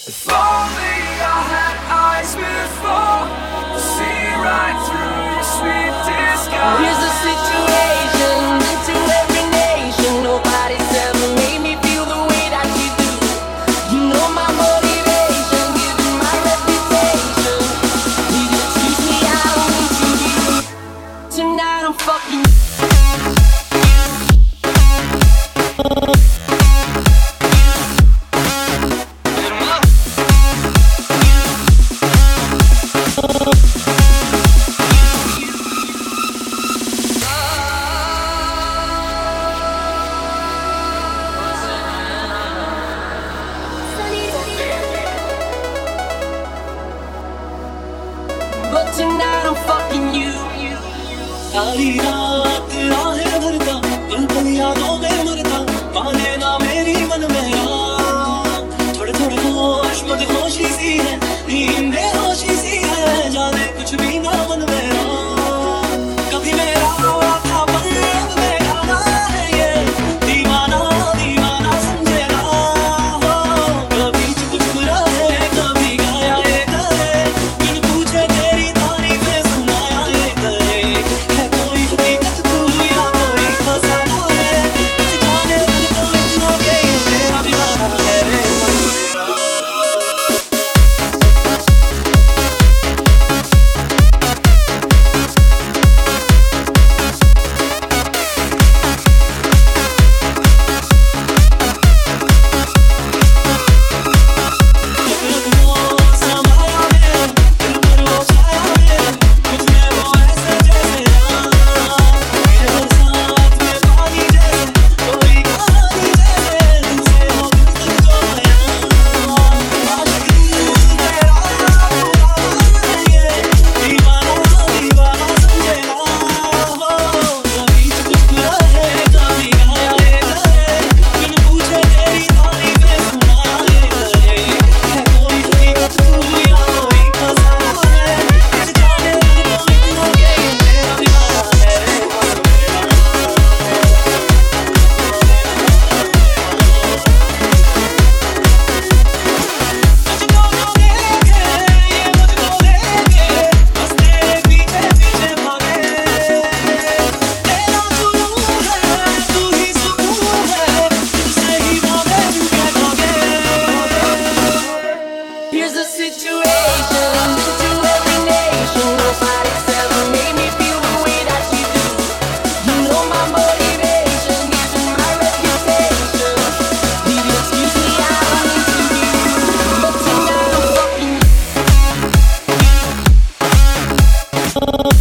If only I had eyes before to see right through your sweet disguise. Here's the situation, into every nation. Nobody's ever made me feel the way that you do. You know my motivation, given my reputation. Please excuse me, I don't mean to be rude. Tonight I'm fucking. But tonight I'm fucking you. सारी रात आहें भरता पल पल यादों में मरता माने ना मेरी मन में थोड़े थोड़े होश मदहोशी सी है नींद बेहोशी सी है जाने कुछ भी ना मन में कभी मेरा था पर अब मेरा ना है ये दीवाना दीवाना समझेगा कभी चुप चुप रहे कभी गाया ये करे बिन पूछे तेरी तारीफें सुनाया ये करे है कोई हकीकत तू या कोई फसाना है कुछ जाने तू तो इतना के ये तेरा दीवाना है रे Here's the situation, into every nation. Nobody's ever made me feel the way that you do. You know my motivation, given my reputation. Please excuse me, I don't mean to be rude. But tonight I'm fucking.